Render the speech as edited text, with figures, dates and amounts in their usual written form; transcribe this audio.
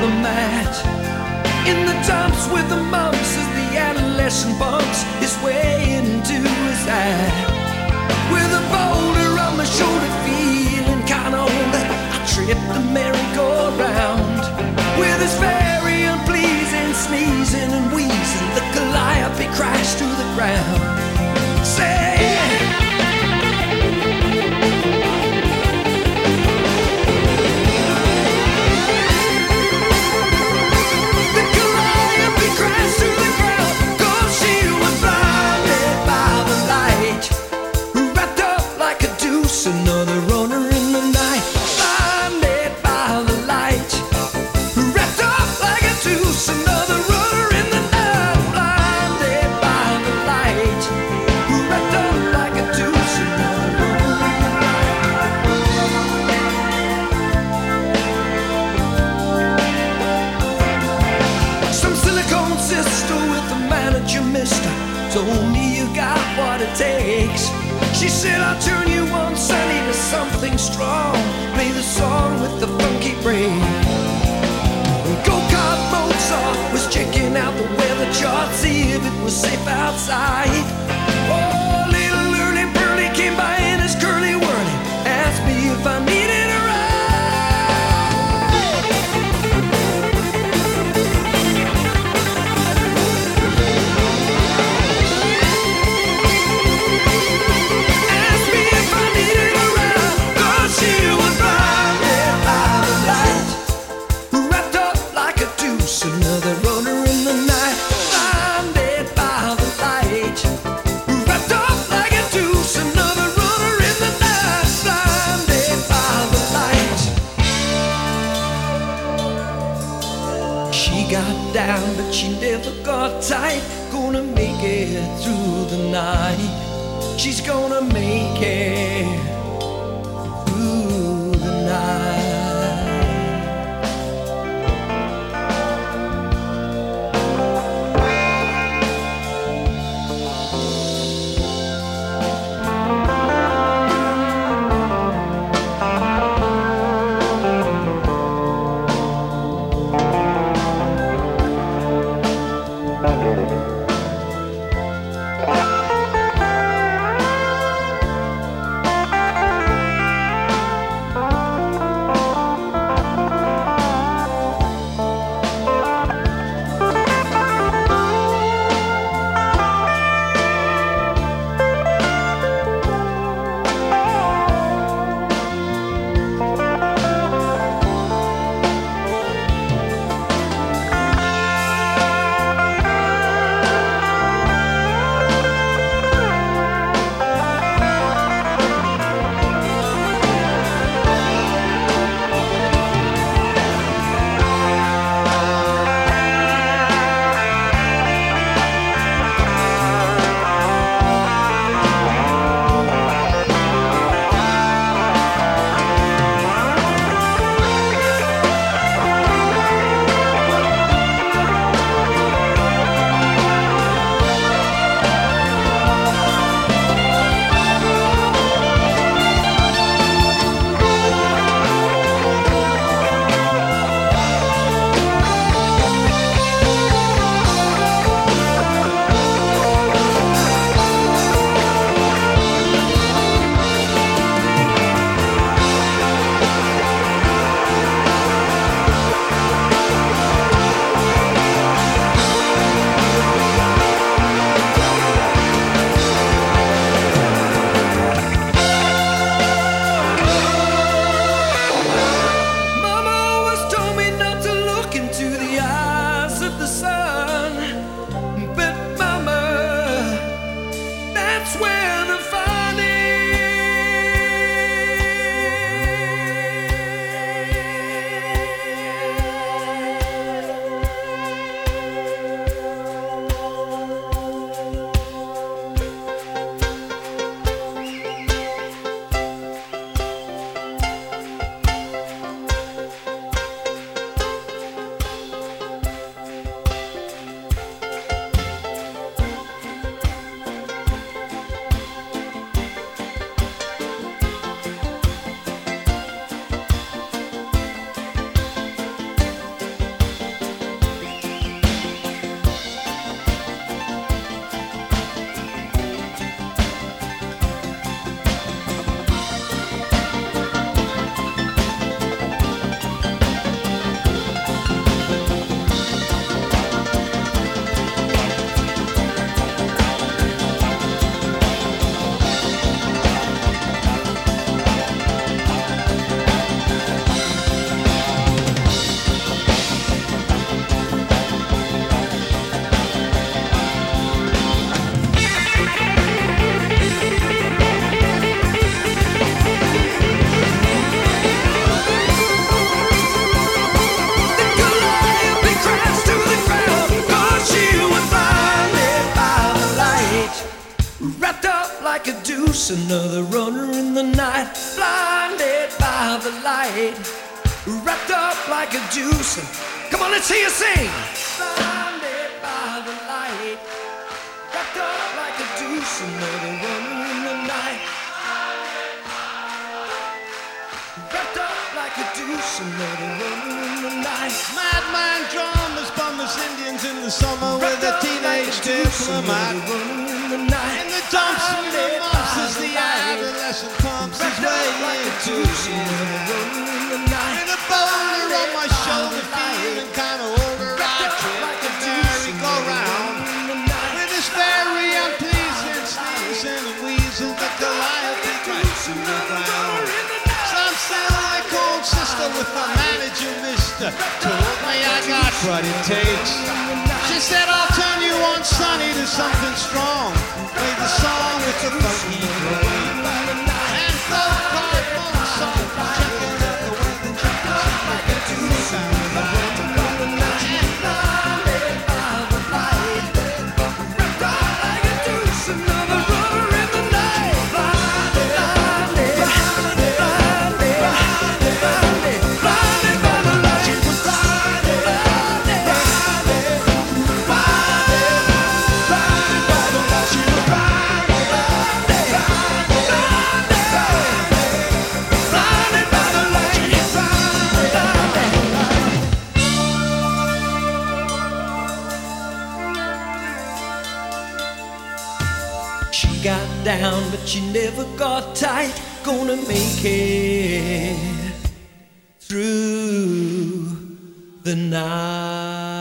the mat. In the dumps with the mumps as the adolescent bumps his way into his hat. With a boulder on my shoulder, feeling kinda older, I tripped the merry-go-round. With his very unpleasing sneezing and wheezing, the Calliope crashed to the ground. Say, another runner in the night, blinded by the light. Wrapped up like a deuce, another runner in the night, blinded by the light. Wrapped up like a deuce, another runner in the night. Some silicone sister with a manager mister told me you got what it takes. She said, I'll turn you on, Sonny, to something strong. Play the song with the funky break. Go-kart Mozart was checking out the weather chart, see if it was safe outside. Oh, little Early Burly came by in his curly whirly, asked me if I needed a ride. Another runner in the night, blinded by the light. Wrapped up like a deuce, another runner in the night, blinded by the light. She got down, but she never got tight. Gonna make it through the night. She's gonna make it through the night. deuce, another runner in the night, blinded by the light, wrapped up like a juice. Come on, let's hear you sing. Blinded by the light, wrapped up like a deuce, another runner in the night, wrapped up like a deuce, another runner in the night. Madman drummers, bummers, Indians in the summer with a teenage diplomat. In the dumps with the mumps as the adolescent pumps his way into with a boulder on my shoulder, feeling kinda older. I trip the merry-go-round with this very unpleasing sneezing and wheezing, but Goliath right to the ground. Some silly cold sister with my manager, mister, told me I got what it takes. She said I'll turn you on, Sonny, to something strong. Play the song with the funky break. And go cardboard song, checking out the way the chickens like a two-sound vibe. Got down, but she never got tight. Gonna make it through the night.